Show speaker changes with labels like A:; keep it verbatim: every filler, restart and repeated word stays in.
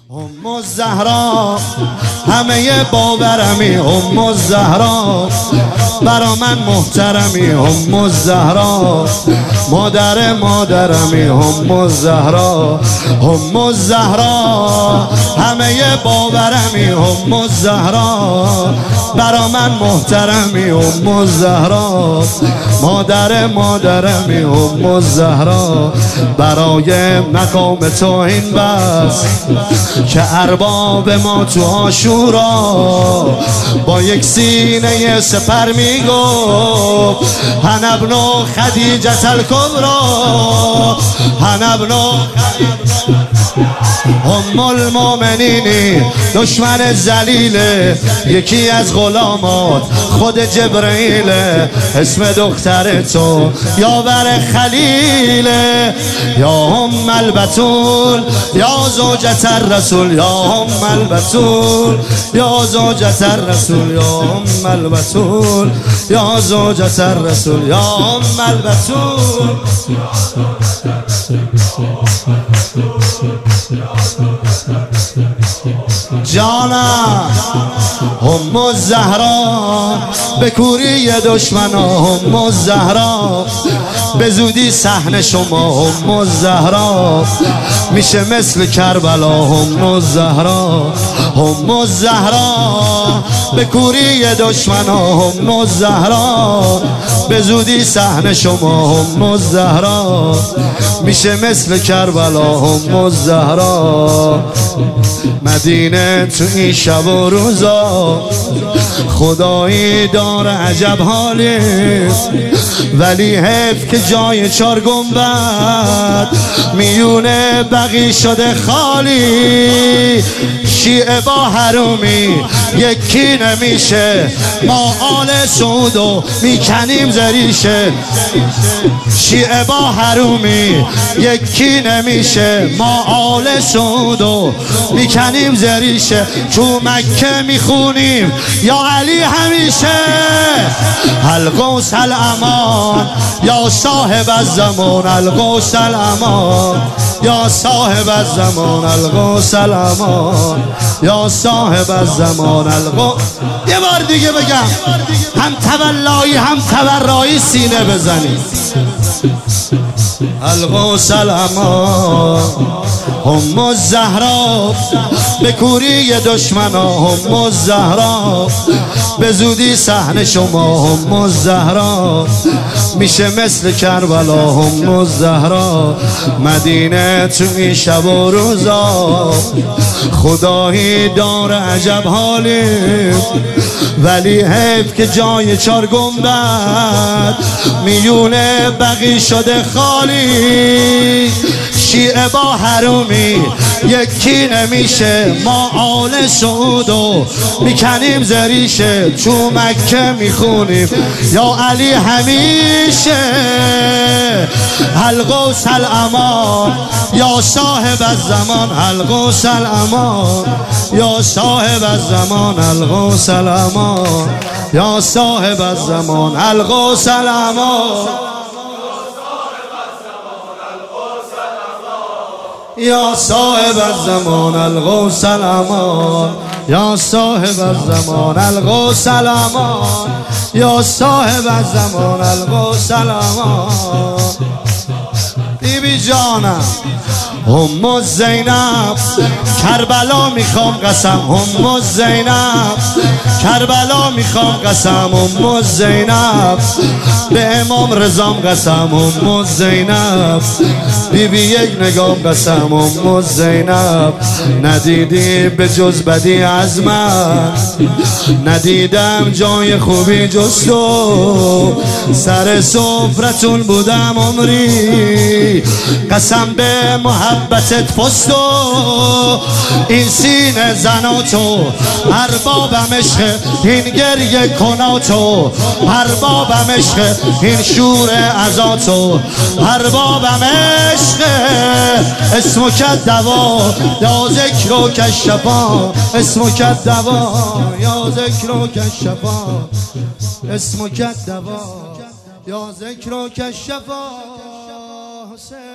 A: ام الزهرا همه باورمی، ام الزهرا برا من محترمی، ام الزهرا مادر مادرمی، ام الزهرا ام الزهرا همه باورمی، ام الزهرا برا من محترمی، ام الزهرا مادر مادرمی، ام الزهرا برای مقام تو این بس که ارباب ما تو عاشورا با یک سینه سپر میگفت هن ابن خدیجة الکبری، هن ابن ام المؤمنینی دشمن ذلیله، یکی از غلامات خود جبرئیل، اسم دختر تو یاور خلیله، یا ام البتول یا زوجة الرسول، یا ام البتول یا زوجة الرسول، یا ام البتول یا زوجة الرسول، یا ام البتول. جانم ام الزهرا به کوری دشمنا، ام الزهرا به زودی صحن شما، ام الزهرا میشه مثل کربلا، ام الزهرا ام الزهرا به کوری دشمنا، ام الزهرا به زودی صحن شما، ام الزهرا میشه مثل کربلا، ام الزهرا مدینه تو این شب و روزا خدایی داره عجب حالی، ولی حیف که جای چار گنبد میونه بقی شده خالی، شیعه با حرومی یکی نمیشه، ما آل سعودو میکنیم زریشه، شیعه با حرومی یکی نمیشه، ما آل سعودو میکنیم زریشه، تو مکه میخونیم یا علی همیشه، الغوث الامان یا صاحب الزمان، الغوث الامان یا صاحب الزمان، الغوث الامان یا صاحب الزمان، الغوث. یه بار دیگه بگم، هم تولایی هم تبرایی سینه بزنی، الغوث الامان ام الزهرا به کوری دشمنا، ام الزهرا به زودی صحن شما، ام الزهرا میشه مثل کربلا، ام الزهرا مدینه تو این شب و روزا خدایی داره عجب حالی، ولی حیف که جای چار گنبد میونه بقی شده خالی، شیعه با حرومی یکی نمیشه، ما آل سعودو میکنیم زریشه، تو مکه میخونیم یا علی همیشه، الغوث الامان یا صاحب الزمان، الغوث الامان یا صاحب الزمان، الغوث الامان یا صاحب الزمان، الغوث الامان یا صاحب الزمان، الغوث الامان یا صاحب الزمان، الغوث الامان یا صاحب الزمان، الغوث الامان. بیبی جانم ام زینب کربلا میخوام قسم، ام زینب کربلا میخوام قسم، ام زینب به امام رضام قسم، ام زینب بیبی یک نگام قسم، ام زینب ندیدی به جز بدی از من، ندیدم جای خوبی جز تو، سر سفرتون بودم عمری، قسم به محبتت پستو، این سینه زناتو اربابم عشق، این گریه کناتو اربابم عشق، این شور ازاتو اربابم عشق، اسمو کد دوا یا ذکر و کشفا، اسمو کد دوا یا ذکر و کشفا، اسمو کد دوا یا ذکر و کشفا. حسین